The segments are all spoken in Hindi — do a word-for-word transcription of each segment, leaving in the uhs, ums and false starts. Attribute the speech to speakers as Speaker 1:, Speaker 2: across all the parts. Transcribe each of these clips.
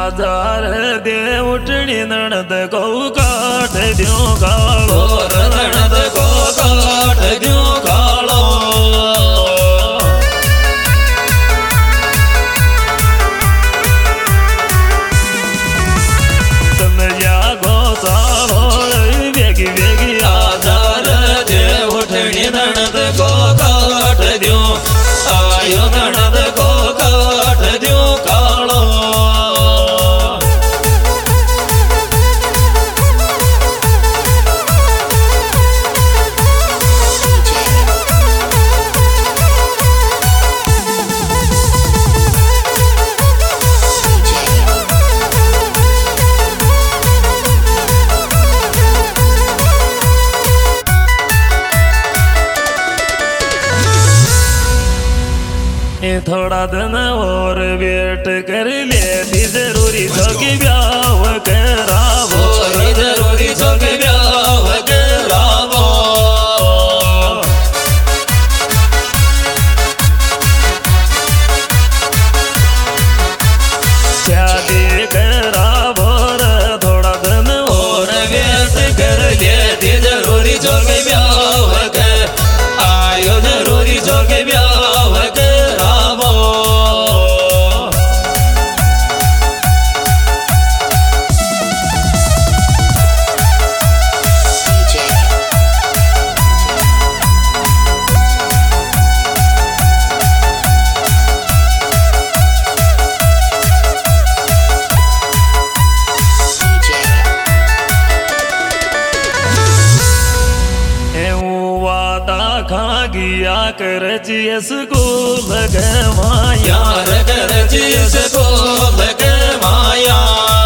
Speaker 1: आजार दे उठनी नणद को काट द्यो कालो नणद को काट द्यो कालो तन जागो सालो वेगी वेगी आजार दे उठनी नणद को काट द्यो आयो नणद को काट द्यो कालो थोड़ा दिन और वेट कर ले जरूरी तो कि ब्याह करावो जरूरी तो कि ब्याह करावो शादी करावो थोड़ा दिन और वेट कर ले जरूरी तो कि ब्याह कर आयो जरूरी तो कि ब्याह गया कर जिय स्कूल के माया कर जिय स्कूल के माया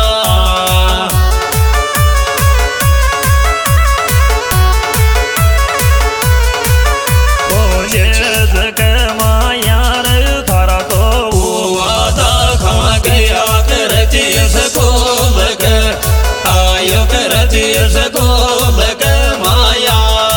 Speaker 1: बोले के माया थारा तो वादा खा गया कर जिय स्कूल के आयो कर जिय स्कूल के माया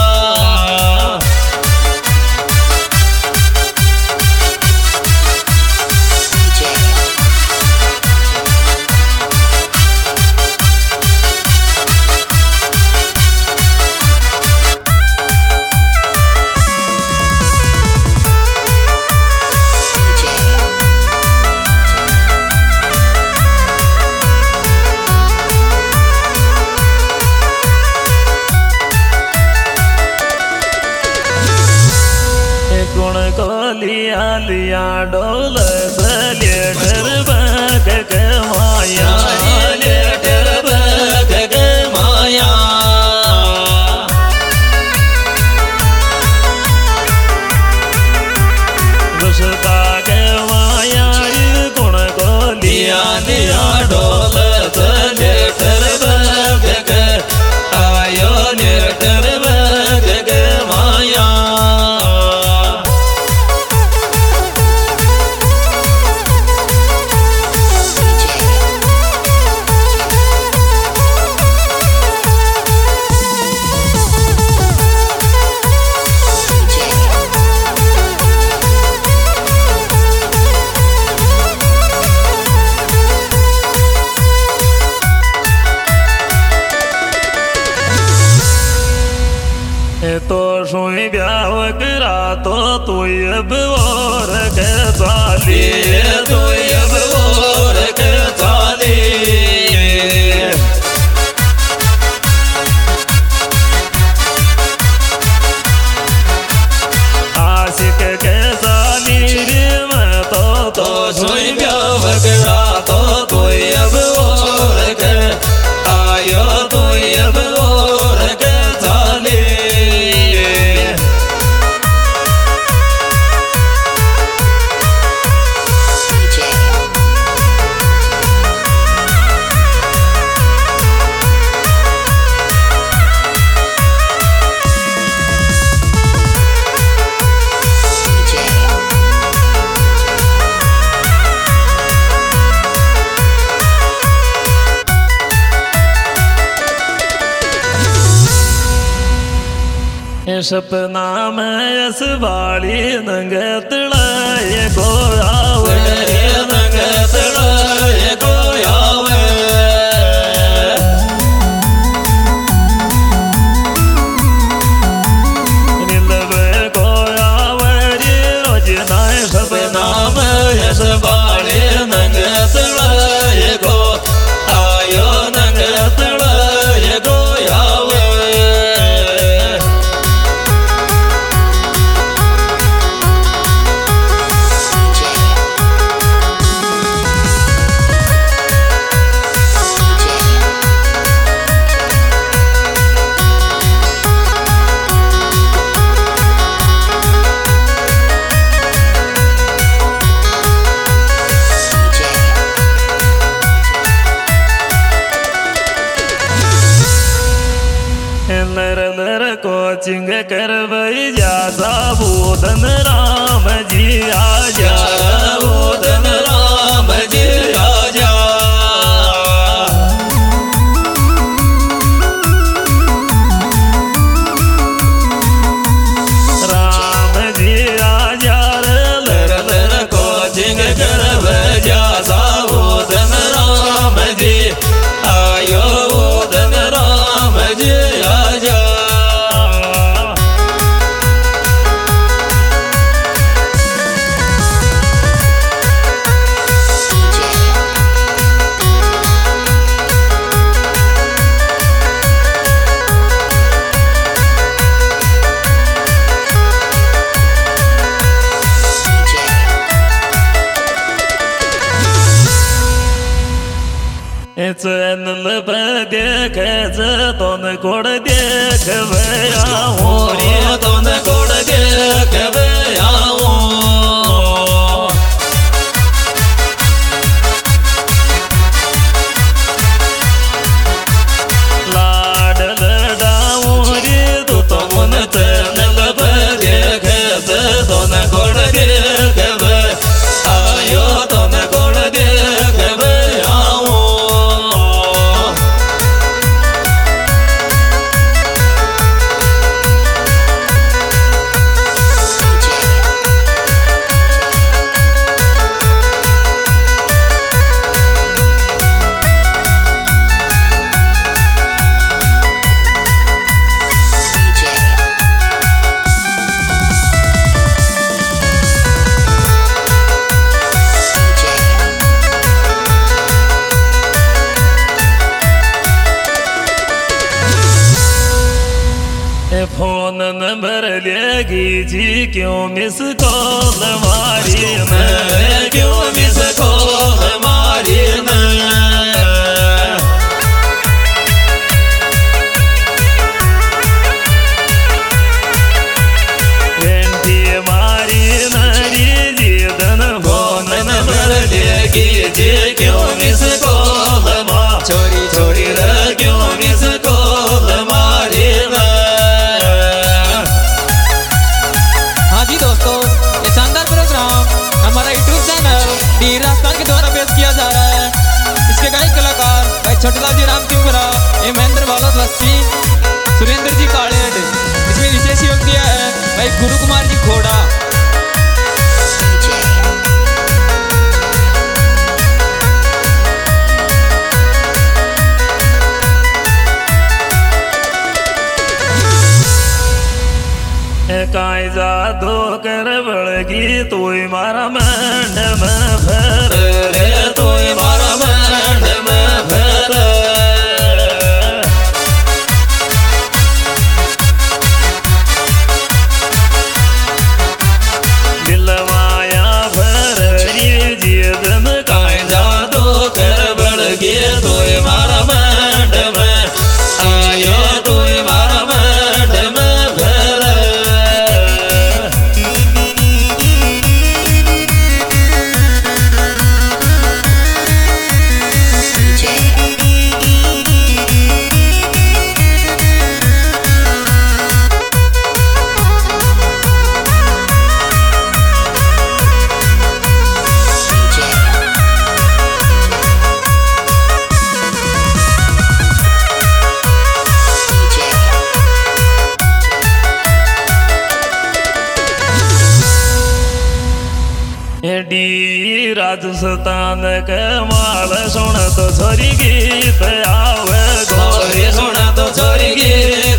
Speaker 1: लिया लिया डोल लेटर बक के माया लेटर बक के माया घुसता के माया गुण को लिया लिया डोल लेटर बक के आयो लेटर बक के माया तो सोई ब्याह करा तो तू अब और के चाली तू अब और के चाली आशिक के चाली मैं तो तो सोई ब्याह करा तो तू अब और के आयो तू अब और के चाली सपना में इस बाड़ी नंग तड़ाए गोया नंग तड़ाए गोया बस बाले नंग तळय गो आयो नंग तळय गो यावे नर नर कोचिंग करवई जासा बोधन राम जी आजा बोधन राम जी आजा राम जी आजा लर लर कोचिंग करवई जासा बोधन राम जी आयो बोधन राम जी आजा चैनल पर देख दोन कोड देख आओ रे दोन कोड देख आओ लाड लडाऊ रे तू तो मन चैनल पर देख दोन कोड देख आयो दोन कोड देख आओ फोन नंबर लेगी जी क्यों मिस कॉल मारी मैं क्यों मिस कॉल मारी मैं घंटी मारी नारी जी धन फोन नंबर लेगी जी क्यों मिस कॉल मार छोरी छोरी रे क्यों मिस कॉल मारी मैं
Speaker 2: शानदार प्रोग्राम हमारा यूट्यूब चैनल डी राजस्थान के द्वारा पेश किया जा रहा है। इसके गायक कलाकार भाई छोटेलाल जी राम सिंह ए महेंद्र बालत वस्ती सुरेंद्र जी कालेड। इसमें विशेष योग दिया है भाई गुरु कुमार जी खोड़ा।
Speaker 1: काई जादू कर बड़गी तू मारा मंड में भर रे तू मारा मंड में भर दिलवाया भर जी दिन काई जादू कर बड़गी तू मारा मंड में आयो तू मारा मंड में भर डी राजस्थान के माल सुन तो छोरी गीत आवे गोरी सुन तो छोरी गीत